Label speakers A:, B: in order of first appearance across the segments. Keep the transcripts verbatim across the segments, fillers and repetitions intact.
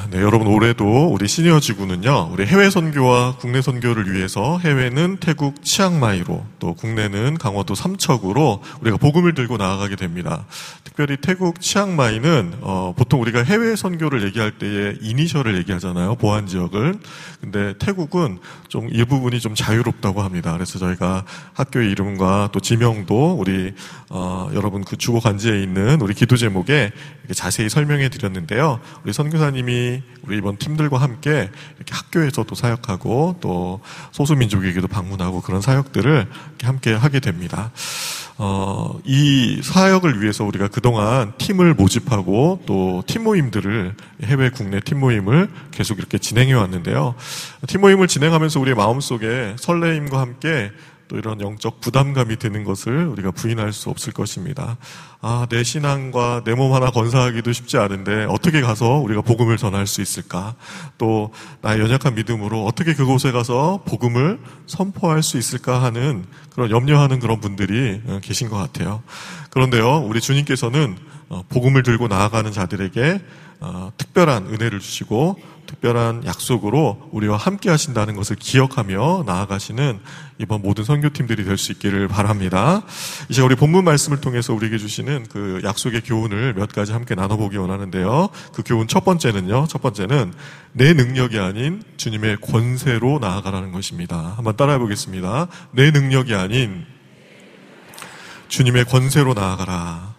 A: 네, 여러분 올해도 우리 시니어 지구는요, 우리 해외 선교와 국내 선교를 위해서 해외는 태국 치앙마이로 또 국내는 강원도 삼척으로 우리가 복음을 들고 나아가게 됩니다. 특별히 태국 치앙마이는 어, 보통 우리가 해외 선교를 얘기할 때에 이니셜을 얘기하잖아요, 보안 지역을. 근데 태국은 좀 이 부분이 좀 자유롭다고 합니다. 그래서 저희가 학교의 이름과 또 지명도 우리 어, 여러분 그 주보 간지에 있는 우리 기도 제목에 이렇게 자세히 설명해 드렸는데요. 우리 선교사님이 우리 이번 팀들과 함께 이렇게 학교에서도 사역하고 또 소수민족에게도 방문하고 그런 사역들을 이렇게 함께 하게 됩니다. 어, 이 사역을 위해서 우리가 그동안 팀을 모집하고 또 팀 모임들을, 해외 국내 팀 모임을 계속 이렇게 진행해 왔는데요. 팀 모임을 진행하면서 우리의 마음속에 설레임과 함께 또 이런 영적 부담감이 드는 것을 우리가 부인할 수 없을 것입니다. 아, 내 신앙과 내 몸 하나 건사하기도 쉽지 않은데 어떻게 가서 우리가 복음을 전할 수 있을까? 또 나의 연약한 믿음으로 어떻게 그곳에 가서 복음을 선포할 수 있을까 하는 그런 염려하는 그런 분들이 계신 것 같아요. 그런데요, 우리 주님께서는 복음을 들고 나아가는 자들에게 특별한 은혜를 주시고 특별한 약속으로 우리와 함께 하신다는 것을 기억하며 나아가시는 이번 모든 선교팀들이 될 수 있기를 바랍니다. 이제 우리 본문 말씀을 통해서 우리에게 주시는 그 약속의 교훈을 몇 가지 함께 나눠보기 원하는데요. 그 교훈 첫 번째는요. 첫 번째는 내 능력이 아닌 주님의 권세로 나아가라는 것입니다. 한번 따라해 보겠습니다. 내 능력이 아닌 주님의 권세로 나아가라.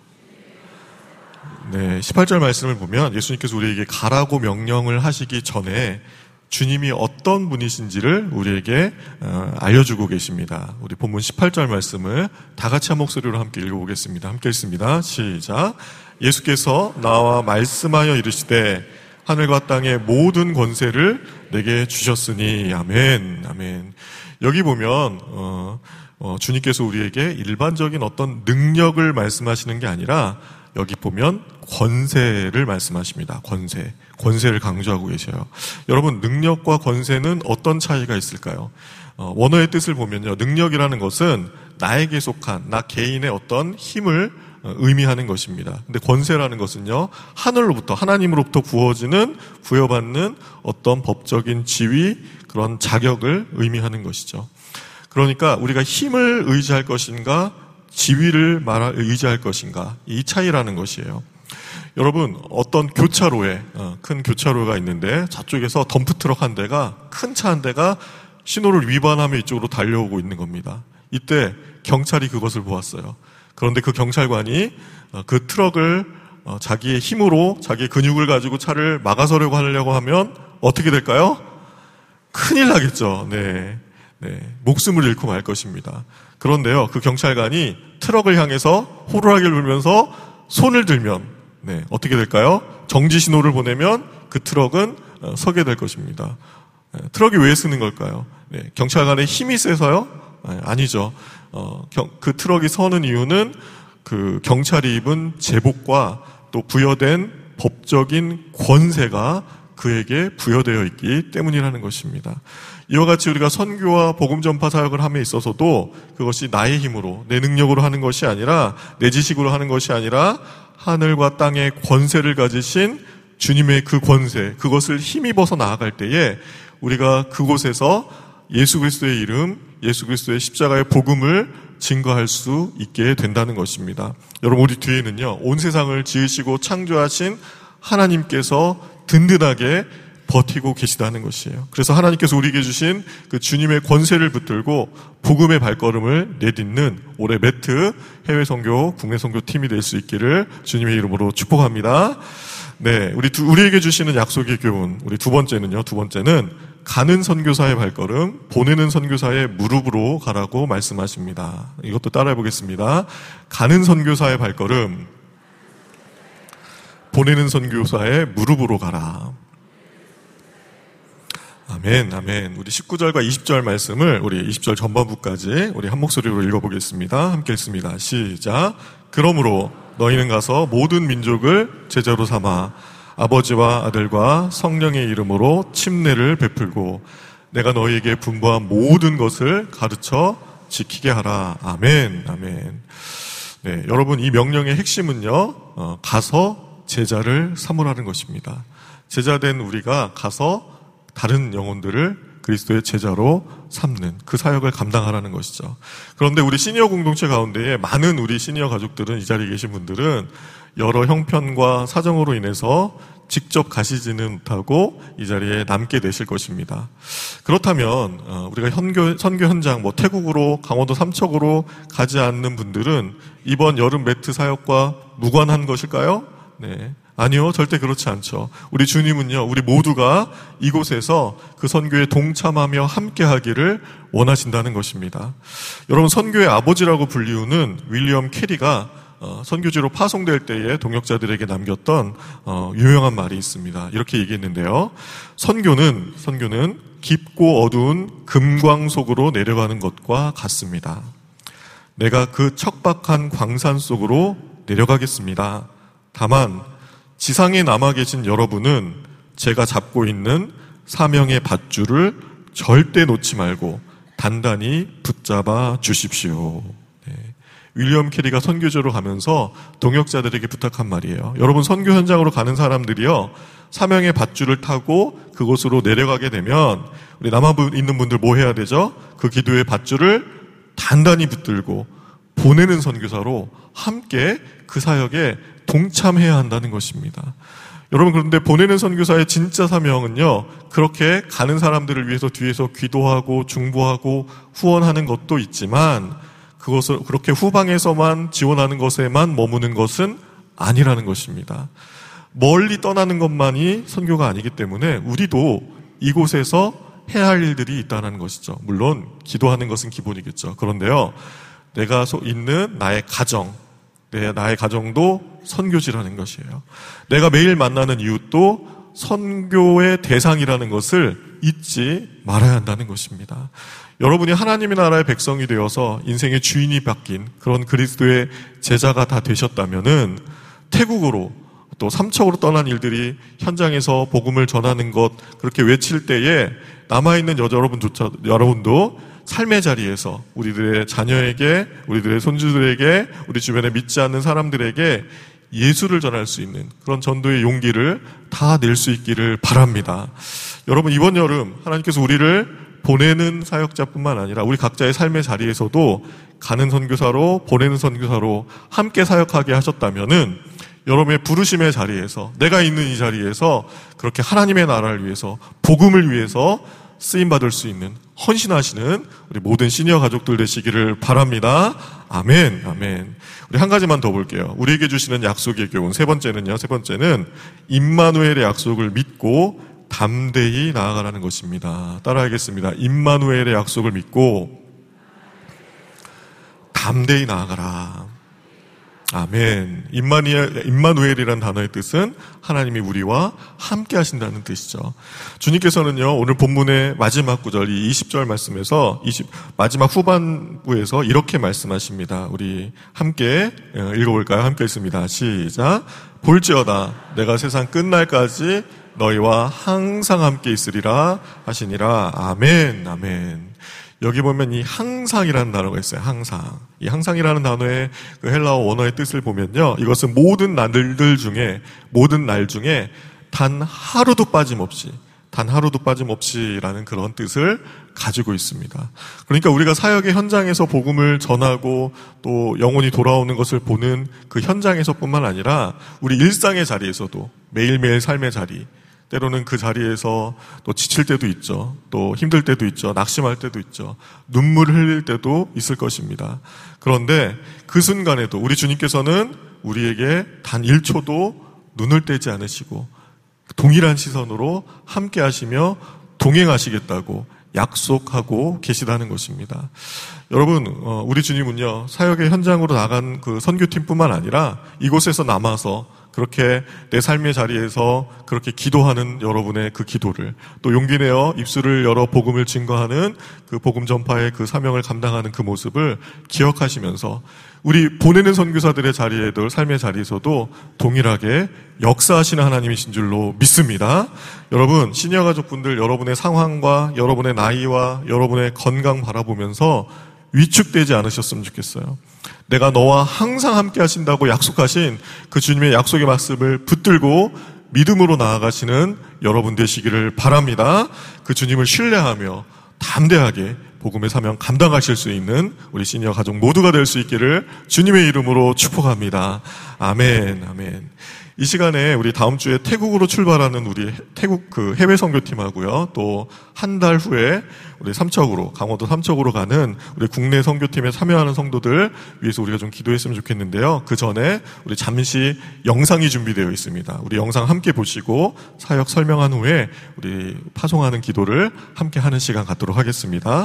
A: 네, 십팔 절 말씀을 보면 예수님께서 우리에게 가라고 명령을 하시기 전에 주님이 어떤 분이신지를 우리에게 알려주고 계십니다. 우리 본문 십팔 절 말씀을 다 같이 한 목소리로 함께 읽어보겠습니다. 함께 읽습니다. 시작. 예수께서 나와 말씀하여 이르시되 하늘과 땅의 모든 권세를 내게 주셨으니. 아멘. 아멘. 여기 보면 어, 어, 주님께서 우리에게 일반적인 어떤 능력을 말씀하시는 게 아니라 여기 보면 권세를 말씀하십니다. 권세. 권세를 강조하고 계셔요. 여러분, 능력과 권세는 어떤 차이가 있을까요? 어, 원어의 뜻을 보면요. 능력이라는 것은 나에게 속한, 나 개인의 어떤 힘을 의미하는 것입니다. 근데 권세라는 것은요, 하늘로부터, 하나님으로부터 부어지는, 부여받는 어떤 법적인 지위, 그런 자격을 의미하는 것이죠. 그러니까 우리가 힘을 의지할 것인가, 지위를 말하, 의지할 것인가, 이 차이라는 것이에요. 여러분, 어떤 교차로에, 어, 큰 교차로가 있는데 저쪽에서 덤프트럭 한 대가, 큰 차 한 대가 신호를 위반하며 이쪽으로 달려오고 있는 겁니다. 이때 경찰이 그것을 보았어요. 그런데 그 경찰관이 어, 그 트럭을 어, 자기의 힘으로, 자기의 근육을 가지고 차를 막아서려고 하려고 하면 어떻게 될까요? 큰일 나겠죠. 네, 네, 목숨을 잃고 말 것입니다. 그런데요, 그 경찰관이 트럭을 향해서 호루라기를 불면서 손을 들면, 네, 어떻게 될까요? 정지 신호를 보내면 그 트럭은 어, 서게 될 것입니다. 네, 트럭이 왜 쓰는 걸까요? 네, 경찰관의 힘이 세서요? 네, 아니죠. 어, 경, 그 트럭이 서는 이유는 그 경찰이 입은 제복과 또 부여된 법적인 권세가 그에게 부여되어 있기 때문이라는 것입니다. 이와 같이 우리가 선교와 복음 전파 사역을 함에 있어서도 그것이 나의 힘으로, 내 능력으로 하는 것이 아니라, 내 지식으로 하는 것이 아니라 하늘과 땅의 권세를 가지신 주님의 그 권세, 그것을 힘입어서 나아갈 때에 우리가 그곳에서 예수 그리스도의 이름, 예수 그리스도의 십자가의 복음을 증거할 수 있게 된다는 것입니다. 여러분, 우리 뒤에는요, 온 세상을 지으시고 창조하신 하나님께서 든든하게 버티고 계시다는 것이에요. 그래서 하나님께서 우리에게 주신 그 주님의 권세를 붙들고 복음의 발걸음을 내딛는 올해 매트 해외 선교, 국내 선교 팀이 될 수 있기를 주님의 이름으로 축복합니다. 네, 우리 두, 우리에게 주시는 약속의 교훈, 우리 두 번째는요, 두 번째는 가는 선교사의 발걸음, 보내는 선교사의 무릎으로 가라고 말씀하십니다. 이것도 따라해 보겠습니다. 가는 선교사의 발걸음, 보내는 선교사의 무릎으로 가라. 아멘, 아멘. 우리 십구 절과 이십 절 말씀을 우리 이십 절 전반부까지 우리 한 목소리로 읽어보겠습니다. 함께 읽습니다. 시작. 그러므로 너희는 가서 모든 민족을 제자로 삼아 아버지와 아들과 성령의 이름으로 침례를 베풀고 내가 너희에게 분부한 모든 것을 가르쳐 지키게 하라. 아멘, 아멘. 네, 여러분, 이 명령의 핵심은요, 어, 가서 제자를 삼으라는 것입니다. 제자된 우리가 가서 다른 영혼들을 그리스도의 제자로 삼는 그 사역을 감당하라는 것이죠. 그런데 우리 시니어 공동체 가운데에 많은 우리 시니어 가족들은, 이 자리에 계신 분들은 여러 형편과 사정으로 인해서 직접 가시지는 못하고 이 자리에 남게 되실 것입니다. 그렇다면 우리가 선교, 선교 현장, 뭐 태국으로, 강원도 삼척으로 가지 않는 분들은 이번 여름 매트 사역과 무관한 것일까요? 네. 아니요, 절대 그렇지 않죠. 우리 주님은요, 우리 모두가 이곳에서 그 선교에 동참하며 함께하기를 원하신다는 것입니다. 여러분, 선교의 아버지라고 불리우는 윌리엄 캐리가 어, 선교지로 파송될 때에 동역자들에게 남겼던 어, 유명한 말이 있습니다. 이렇게 얘기했는데요. 선교는 선교는 깊고 어두운 금광 속으로 내려가는 것과 같습니다. 내가 그 척박한 광산 속으로 내려가겠습니다. 다만 지상에 남아 계신 여러분은 제가 잡고 있는 사명의 밧줄을 절대 놓지 말고 단단히 붙잡아 주십시오. 네. 윌리엄 캐리가 선교지로 가면서 동역자들에게 부탁한 말이에요. 여러분, 선교 현장으로 가는 사람들이요, 사명의 밧줄을 타고 그곳으로 내려가게 되면 우리 남아 있는 분들 뭐 해야 되죠? 그 기도의 밧줄을 단단히 붙들고 보내는 선교사로 함께 그 사역에 동참해야 한다는 것입니다. 여러분, 그런데 보내는 선교사의 진짜 사명은요, 그렇게 가는 사람들을 위해서 뒤에서 기도하고 중보하고 후원하는 것도 있지만 그것을 그렇게 후방에서만 지원하는 것에만 머무는 것은 아니라는 것입니다. 멀리 떠나는 것만이 선교가 아니기 때문에 우리도 이곳에서 해야 할 일들이 있다는 것이죠. 물론 기도하는 것은 기본이겠죠. 그런데요, 내가 있는 나의 가정, 내, 나의 가정도 선교지라는 것이에요. 내가 매일 만나는 이웃도 선교의 대상이라는 것을 잊지 말아야 한다는 것입니다. 여러분이 하나님의 나라의 백성이 되어서 인생의 주인이 바뀐 그런 그리스도의 제자가 다 되셨다면은 태국으로 또 삼척으로 떠난 일들이 현장에서 복음을 전하는 것, 그렇게 외칠 때에 남아있는 여자 여러분조차, 여러분도 삶의 자리에서 우리들의 자녀에게, 우리들의 손주들에게, 우리 주변에 믿지 않는 사람들에게 예수를 전할 수 있는 그런 전도의 용기를 다 낼 수 있기를 바랍니다. 여러분, 이번 여름 하나님께서 우리를 보내는 사역자뿐만 아니라 우리 각자의 삶의 자리에서도 가는 선교사로, 보내는 선교사로 함께 사역하게 하셨다면은 여러분의 부르심의 자리에서, 내가 있는 이 자리에서 그렇게 하나님의 나라를 위해서, 복음을 위해서 쓰임받을 수 있는 헌신하시는 우리 모든 시니어 가족들 되시기를 바랍니다. 아멘, 아멘. 우리 한 가지만 더 볼게요. 우리에게 주시는 약속의 교훈. 세 번째는요, 세 번째는 임마누엘의 약속을 믿고 담대히 나아가라는 것입니다. 따라하겠습니다. 임마누엘의 약속을 믿고 담대히 나아가라. 아멘. 임마누엘, 임마누엘이라는 단어의 뜻은 하나님이 우리와 함께 하신다는 뜻이죠. 주님께서는요, 오늘 본문의 마지막 구절, 이 이십 절 말씀에서 이십, 마지막 후반부에서 이렇게 말씀하십니다. 우리 함께 읽어볼까요? 함께 읽습니다. 시작. 볼지어다 내가 세상 끝날까지 너희와 항상 함께 있으리라 하시니라. 아멘, 아멘. 여기 보면 이 항상이라는 단어가 있어요. 항상. 이 항상이라는 단어의 그 헬라어 원어의 뜻을 보면요, 이것은 모든 날들 중에, 모든 날 중에 단 하루도 빠짐없이, 단 하루도 빠짐없이라는 그런 뜻을 가지고 있습니다. 그러니까 우리가 사역의 현장에서 복음을 전하고 또 영혼이 돌아오는 것을 보는 그 현장에서뿐만 아니라 우리 일상의 자리에서도, 매일매일 삶의 자리, 때로는 그 자리에서 또 지칠 때도 있죠. 또 힘들 때도 있죠. 낙심할 때도 있죠. 눈물을 흘릴 때도 있을 것입니다. 그런데 그 순간에도 우리 주님께서는 우리에게 단 일 초도 눈을 떼지 않으시고 동일한 시선으로 함께 하시며 동행하시겠다고 약속하고 계시다는 것입니다. 여러분, 우리 주님은요, 사역의 현장으로 나간 그 선교팀뿐만 아니라 이곳에서 남아서 그렇게 내 삶의 자리에서 그렇게 기도하는 여러분의 그 기도를, 또 용기 내어 입술을 열어 복음을 증거하는 그 복음 전파의 그 사명을 감당하는 그 모습을 기억하시면서 우리 보내는 선교사들의 자리에도, 삶의 자리에서도 동일하게 역사하시는 하나님이신 줄로 믿습니다. 여러분, 시니어 가족분들, 여러분의 상황과 여러분의 나이와 여러분의 건강 바라보면서 위축되지 않으셨으면 좋겠어요. 내가 너와 항상 함께 하신다고 약속하신 그 주님의 약속의 말씀을 붙들고 믿음으로 나아가시는 여러분 되시기를 바랍니다. 그 주님을 신뢰하며 담대하게 복음의 사명 감당하실 수 있는 우리 시니어 가족 모두가 될 수 있기를 주님의 이름으로 축복합니다. 아멘, 아멘. 이 시간에 우리 다음 주에 태국으로 출발하는 우리 태국 그 해외 선교팀하고요. 또 한 달 후에 우리 삼척으로, 강원도 삼척으로 가는 우리 국내 선교팀에 참여하는 성도들 위해서 우리가 좀 기도했으면 좋겠는데요. 그 전에 우리 잠시 영상이 준비되어 있습니다. 우리 영상 함께 보시고 사역 설명한 후에 우리 파송하는 기도를 함께 하는 시간 갖도록 하겠습니다.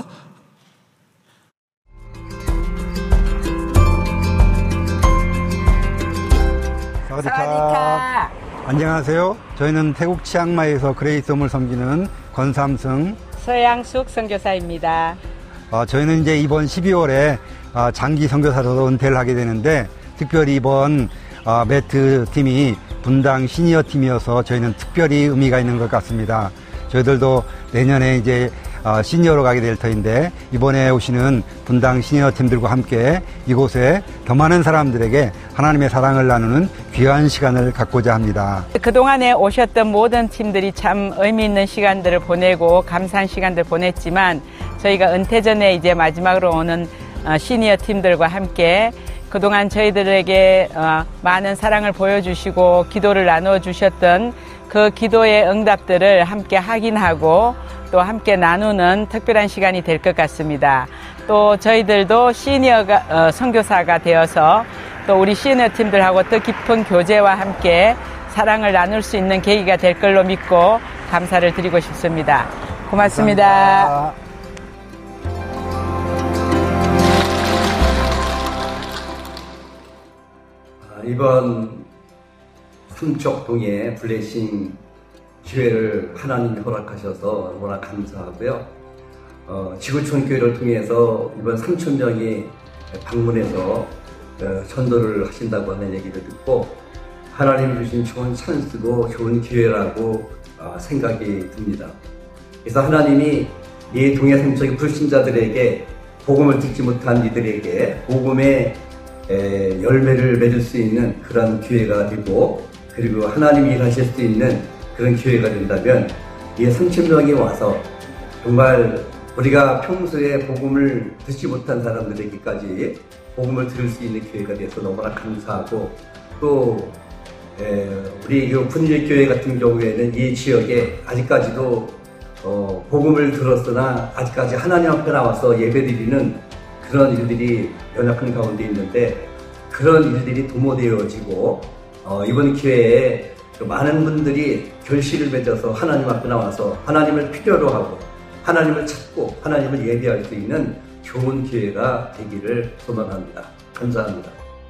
B: 사와디카. 안녕하세요. 저희는 태국 치앙마이에서 그레이스홈을 섬기는 권삼승,
C: 서양숙 선교사입니다.
B: 어, 저희는 이제 이번 십이월에 어, 장기 선교사로 은퇴를 하게 되는데, 특별히 이번 어, 매트 팀이 분당 시니어 팀이어서 저희는 특별히 의미가 있는 것 같습니다. 저희들도 내년에 이제 어, 시니어로 가게 될 터인데, 이번에 오시는 분당 시니어 팀들과 함께 이곳에 더 많은 사람들에게 하나님의 사랑을 나누는 귀한 시간을 갖고자 합니다.
C: 그동안에 오셨던 모든 팀들이 참 의미 있는 시간들을 보내고 감사한 시간들 보냈지만, 저희가 은퇴 전에 이제 마지막으로 오는 어, 시니어 팀들과 함께 그동안 저희들에게 어, 많은 사랑을 보여주시고 기도를 나눠주셨던 그 기도의 응답들을 함께 확인하고 또 함께 나누는 특별한 시간이 될 것 같습니다. 또 저희들도 시니어가 어, 선교사가 되어서 또 우리 시니어 팀들하고 더 깊은 교제와 함께 사랑을 나눌 수 있는 계기가 될 걸로 믿고 감사를 드리고 싶습니다. 고맙습니다.
B: 감사합니다.
D: 이번 삼척동의 블레싱 기회를 하나님이 허락하셔서 너무나 감사하고요. 어, 지구촌 교회를 통해서 이번 삼천 명이 방문해서 어, 전도를 하신다고 하는 얘기를 듣고 하나님이 주신 좋은 찬스고 좋은 기회라고 어, 생각이 듭니다. 그래서 하나님이 이 동해 삼척의 불신자들에게 복음을 듣지 못한 이들에게 복음의 에, 열매를 맺을 수 있는 그런 기회가 되고, 그리고 하나님이 일하실 수 있는 그런 기회가 된다면 이 삼천 명이 와서 정말 우리가 평소에 복음을 듣지 못한 사람들에게까지 복음을 들을 수 있는 기회가 돼서 너무나 감사하고, 또 에, 우리 이 분일교회 같은 경우에는 이 지역에 아직까지도 어, 복음을 들었으나 아직까지 하나님 앞에 나와서 예배드리는 그런 일들이 연약한 가운데 있는데, 그런 일들이 도모되어지고 어, 이번 기회에 많은 분들이 결실을 맺어서 하나님 앞에 나와서 하나님을 필요로 하고 하나님을 찾고 하나님을 예배할 수 있는 좋은 기회가 되기를 소망합니다. 감사합니다.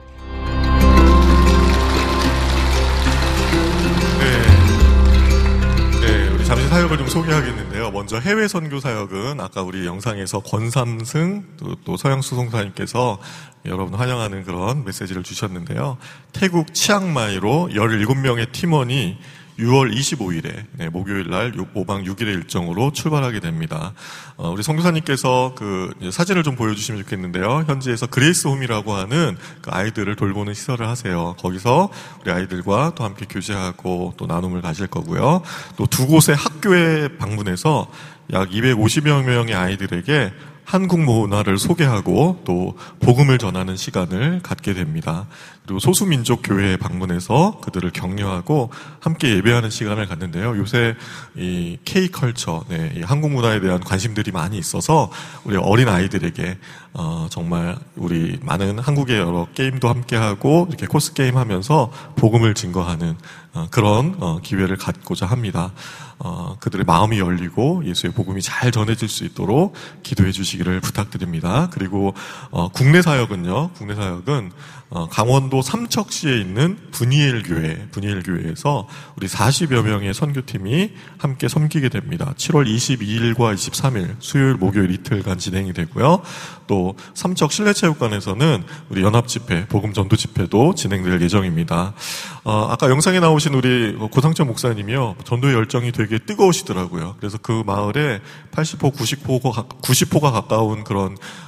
A: 잠시 사역을 좀 소개하겠는데요. 먼저 해외 선교 사역은 아까 우리 영상에서 권삼승 또, 또 서양수 송사님께서 여러분 환영하는 그런 메시지를 주셨는데요. 태국 치앙마이로 열일곱 명의 팀원이 유월 이십오일에 네, 목요일 날 오박 육일의 일정으로 출발하게 됩니다. 어, 우리 선교사님께서 그 사진을 좀 보여주시면 좋겠는데요. 현지에서 그레이스 홈이라고 하는 그 아이들을 돌보는 시설을 하세요. 거기서 우리 아이들과 또 함께 교제하고 또 나눔을 가질 거고요. 또 두 곳의 학교에 방문해서 약 이백오십여 명의 아이들에게 한국 문화를 소개하고 또 복음을 전하는 시간을 갖게 됩니다. 그리고 소수민족 교회에 방문해서 그들을 격려하고 함께 예배하는 시간을 갖는데요. 요새 이 K-컬처, 네, 이 한국 문화에 대한 관심들이 많이 있어서 우리 어린 아이들에게 어, 정말 우리 많은 한국의 여러 게임도 함께하고 이렇게 코스 게임 하면서 복음을 증거하는 어, 그런 어, 기회를 갖고자 합니다. 어, 그들의 마음이 열리고 예수의 복음이 잘 전해질 수 있도록 기도해 주시기를 부탁드립니다. 그리고 어, 국내 사역은요. 국내 사역은 어, 강원도 삼척시에 있는 분이엘 교회, 분이엘 교회에서 우리 사십여 명의 선교팀이 함께 섬기게 됩니다. 칠월 이십이일과 이십삼일 수요일, 목요일 이틀간 진행이 되고요. 또 삼척 실내체육관에서는 우리 연합집회, 복음전도 집회도 진행될 예정입니다. 어, 아까 영상에 나오신 우리 고상철 목사님이요. 전도의 열정이 되게 뜨거우시더라고요. 그래서 그 마을에 팔십 호, 구십 호가, 구십 호가 가까운 그런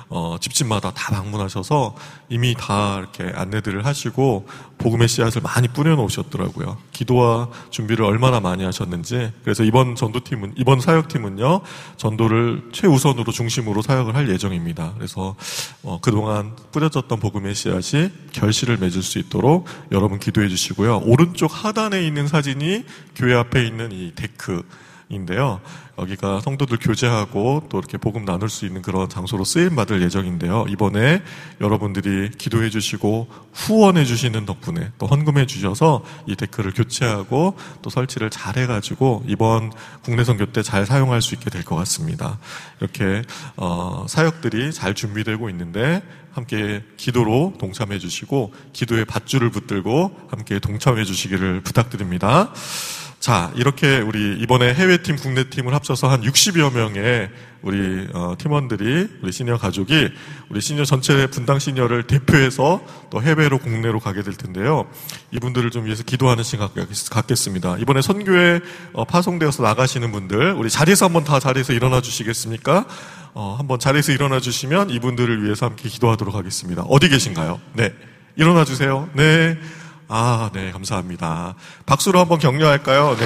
A: 어, 집집마다 다 방문하셔서 이미 다 이렇게 안내들을 하시고 복음의 씨앗을 많이 뿌려놓으셨더라고요. 기도와 준비를 얼마나 많이 하셨는지. 그래서 이번 전도팀은, 이번 사역팀은요, 전도를 최우선으로 중심으로 사역을 할 예정입니다. 그래서 어, 그동안 뿌려졌던 복음의 씨앗이 결실을 맺을 수 있도록 여러분 기도해 주시고요. 오른쪽 하단에 있는 사진이 교회 앞에 있는 이 데크인데요. 여기가 성도들 교제하고 또 이렇게 복음 나눌 수 있는 그런 장소로 쓰임받을 예정인데요. 이번에 여러분들이 기도해 주시고 후원해 주시는 덕분에 또 헌금해 주셔서 이 데크를 교체하고 또 설치를 잘 해가지고 이번 국내 선교 때 잘 사용할 수 있게 될 것 같습니다. 이렇게 어, 사역들이 잘 준비되고 있는데 함께 기도로 동참해 주시고 기도의 밧줄을 붙들고 함께 동참해 주시기를 부탁드립니다. 자, 이렇게 우리 이번에 해외팀, 국내팀을 합쳐서 한 육십여 명의 우리 어, 팀원들이, 우리 시니어 가족이 우리 시니어 전체 분당 시니어를 대표해서 또 해외로, 국내로 가게 될 텐데요. 이분들을 좀 위해서 기도하는 시간 갖겠습니다. 이번에 선교에 어, 파송되어서 나가시는 분들, 우리 자리에서 한번 다 자리에서 일어나 주시겠습니까? 어, 한번 자리에서 일어나 주시면 이분들을 위해서 함께 기도하도록 하겠습니다. 어디 계신가요? 네. 일어나 주세요. 네. 아, 네, 감사합니다. 박수로 한번 격려할까요? 네.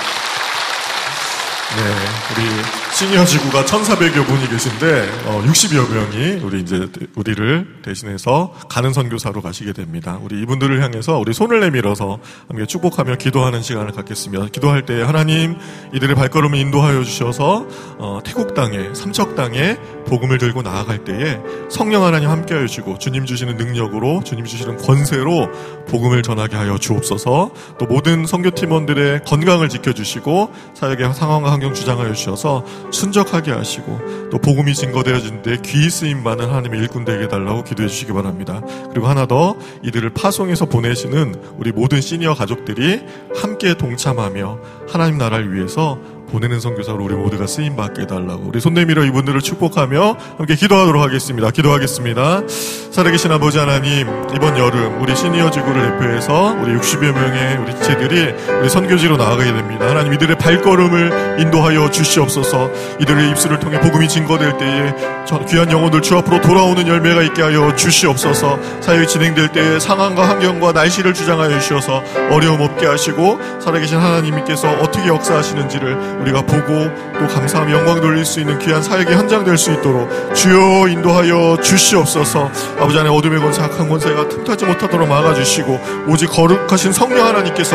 A: 네, 우리 시니어 지구가 천사백여 분이 계신데, 어, 육십여 명이 우리 이제, 우리를 대신해서 가는 선교사로 가시게 됩니다. 우리 이분들을 향해서 우리 손을 내밀어서 함께 축복하며 기도하는 시간을 갖겠습니다. 기도할 때 하나님, 이들의 발걸음을 인도하여 주셔서, 어, 태국 땅에, 삼척 땅에 복음을 들고 나아갈 때에 성령 하나님 함께 하여 주시고, 주님 주시는 능력으로, 주님 주시는 권세로 복음을 전하게 하여 주옵소서. 또 모든 선교팀원들의 건강을 지켜주시고, 사역의 상황과 환경 주장하여 주셔서 순적하게 하시고 또 복음이 증거되어지는데 귀히 쓰임받는 하나님의 일꾼 되게 해달라고 기도해 주시기 바랍니다. 그리고 하나 더, 이들을 파송해서 보내시는 우리 모든 시니어 가족들이 함께 동참하며 하나님 나라를 위해서 보내는 선교사로 우리 모두가 쓰임받게 해달라고 우리 손 내밀어 이분들을 축복하며 함께 기도하도록 하겠습니다. 기도하겠습니다. 살아계신 아버지 하나님, 이번 여름 우리 시니어 지구를 대표해서 우리 육십여 명의 우리 지체들이 우리 선교지로 나아가게 됩니다. 하나님, 이들의 발걸음을 인도하여 주시옵소서. 이들의 입술을 통해 복음이 증거될 때에 귀한 영혼들 주 앞으로 돌아오는 열매가 있게 하여 주시옵소서. 사역이 진행될 때에 상황과 환경과 날씨를 주장하여 주셔서 어려움 없게 하시고 살아계신 하나님께서 어떻게 역사하시는지를 우리가 보고 또 감사하며 영광 돌릴 수 있는 귀한 사역의 현장 될 수 있도록 주여 인도하여 주시옵소서. 아버지 안에 어둠의 권세, 악한 권세가 틈타지 못하도록 막아주시고 오직 거룩하신 성령 하나님께서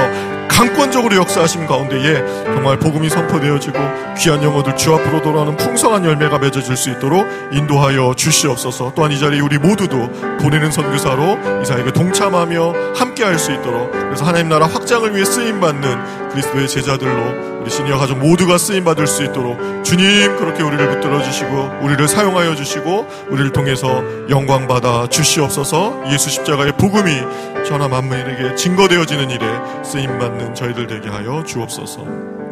A: 강권적으로 역사하심 가운데에 정말 복음이 선포되어지고 귀한 영혼들 주 앞으로 돌아오는 풍성한 열매가 맺어질 수 있도록 인도하여 주시옵소서. 또한 이 자리에 우리 모두도 보내는 선교사로 이 사역에 동참하며 함께할 수 있도록, 그래서 하나님 나라 확장을 위해 쓰임받는 그리스도의 제자들로 우리 시니어 가족 모두가 쓰임받을 수 있도록 주님 그렇게 우리를 붙들어 주시고 우리를 사용하여 주시고 우리를 통해서 영광받아 주시옵소서. 예수 십자가의 복음이 전하 만민에게 증거되어지는 일에 쓰임받는 저희들 되게 하여 주옵소서.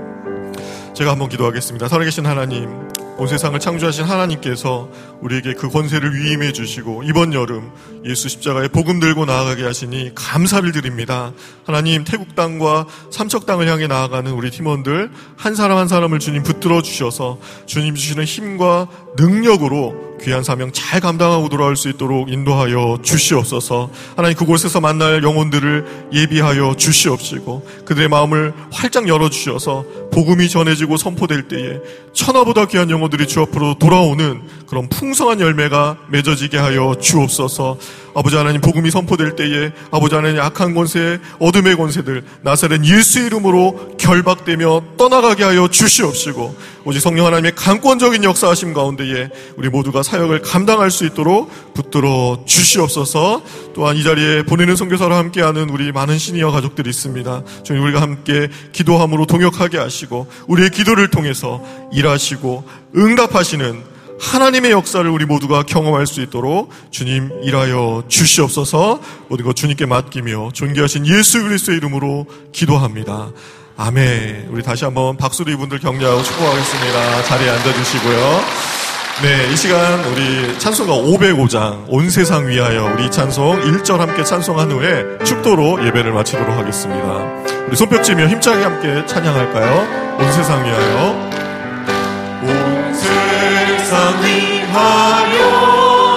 A: 제가 한번 기도하겠습니다. 살아계신 하나님, 온 세상을 창조하신 하나님께서 우리에게 그 권세를 위임해 주시고 이번 여름 예수 십자가의 복음 들고 나아가게 하시니 감사를 드립니다. 하나님, 태국 땅과 삼척 땅을 향해 나아가는 우리 팀원들 한 사람 한 사람을 주님 붙들어 주셔서 주님 주시는 힘과 능력으로 귀한 사명 잘 감당하고 돌아올 수 있도록 인도하여 주시옵소서. 하나님, 그곳에서 만날 영혼들을 예비하여 주시옵시고 그들의 마음을 활짝 열어주셔서 복음이 전해지고 선포될 때에 천하보다 귀한 영혼들이 주 앞으로 돌아오는 그런 풍성한 열매가 맺어지게 하여 주옵소서. 아버지 하나님, 복음이 선포될 때에 아버지 하나님 악한 권세, 어둠의 권세들 나사렛 예수 이름으로 결박되며 떠나가게 하여 주시옵시고 오직 성령 하나님의 강권적인 역사하심 가운데에 우리 모두가 사역을 감당할 수 있도록 붙들어 주시옵소서. 또한 이 자리에 보내는 선교사로 함께하는 우리 많은 시니어 가족들이 있습니다. 주님, 우리가 함께 기도함으로 동역하게 하시고 우리의 기도를 통해서 일하시고 응답하시는 하나님의 역사를 우리 모두가 경험할 수 있도록 주님 일하여 주시옵소서. 모든 것 주님께 맡기며 존귀하신 예수 그리스도의 이름으로 기도합니다. 아멘. 우리 다시 한번 박수로 이분들 격려하고 축복하겠습니다. 자리에 앉아주시고요. 네, 이 시간 우리 찬송가 오백오 장 온 세상 위하여 우리 찬송 일 절 함께 찬송한 후에 축도로 예배를 마치도록 하겠습니다. 우리 손뼉치며 힘차게 함께 찬양할까요? 온 세상 위하여, 온 세상 위하여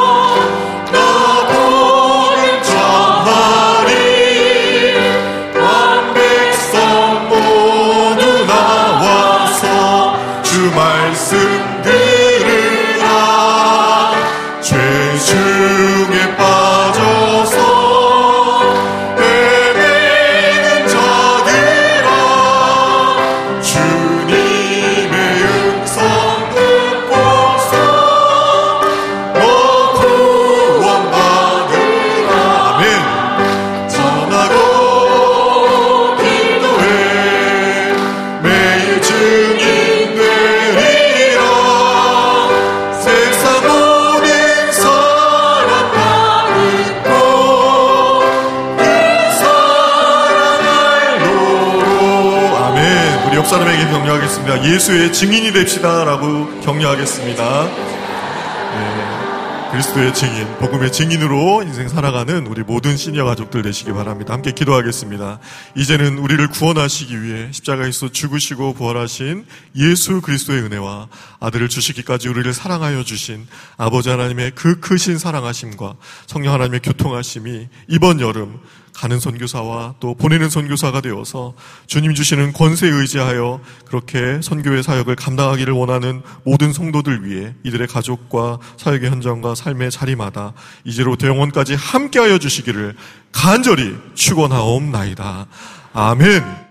A: 사람에게 격려하겠습니다. 예수의 증인이 됩시다라고 격려하겠습니다. 네. 그리스도의 증인, 복음의 증인으로 인생 살아가는 우리 모든 시니어 가족들 되시기 바랍니다. 함께 기도하겠습니다. 이제는 우리를 구원하시기 위해 십자가에서 죽으시고 부활하신 예수 그리스도의 은혜와 아들을 주시기까지 우리를 사랑하여 주신 아버지 하나님의 그 크신 사랑하심과 성령 하나님의 교통하심이 이번 여름 가는 선교사와 또 보내는 선교사가 되어서 주님 주시는 권세에 의지하여 그렇게 선교의 사역을 감당하기를 원하는 모든 성도들 위해 이들의 가족과 사역의 현장과 삶의 자리마다 이제로부터 영원까지 함께하여 주시기를 간절히 축원하옵나이다. 아멘.